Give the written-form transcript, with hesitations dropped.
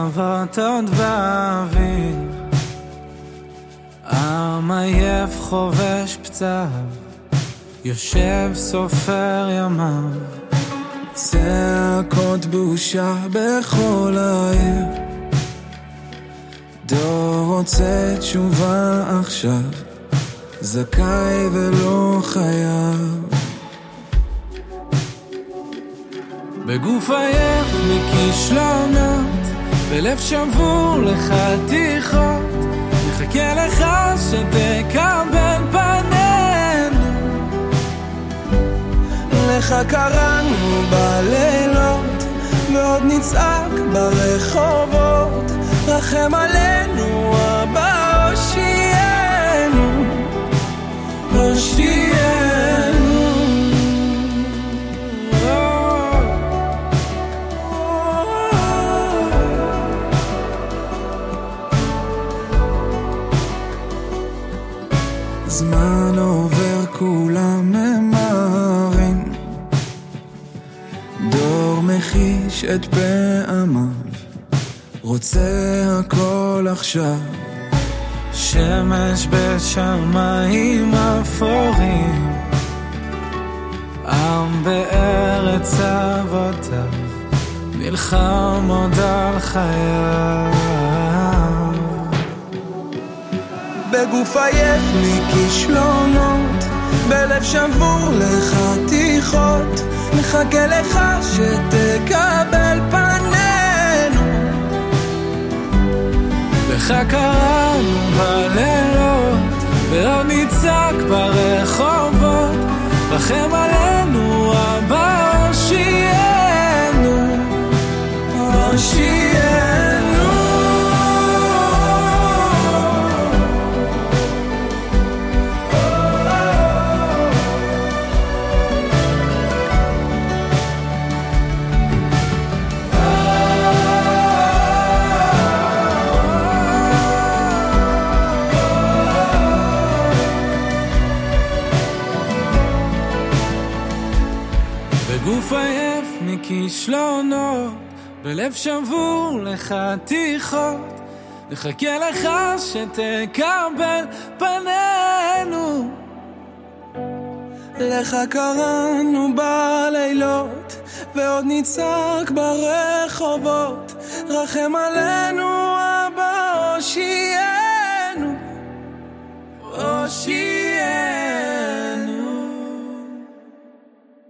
אהבות עוד באוויר, עם עייף חובש פצעיו, יושב סופר ימיו, צעקות בושה בכל העיר. דור רוצה תשובה עכשיו, זכאי ולא חייב. בגוף עייף מכישלונות, בלב שבור לחתיכות, נחכה לך שתקבל פנינו. לך קראנו בלילות, ועוד נצעק ברחובות, רחם עלינו אבא, הושיענו, הושיענו. זמן עובר כולם ממהרים, דור מחיש את פעמיו, רוצה הכל עכשיו. שמש בשמיים אפורים, עם בארץ אבותיו, נלחם עוד על חייו. בגוף עייף מכישלונות, בלב שבור לחתיכות, נחכה לך שתקבל פנינו. לך קראנו בלילות, ועוד נצעק ברחובות, רחם עלינו אבא, הושיענו, הושיענו. גוף עייף מכישלונות, בלב שבור לחתיכות, נחכה לך שתקבל פנינו. לך קראנו בלילות, ועוד נצעק ברחובות, רחם עלינו אבא, הושיענו, הושיענו.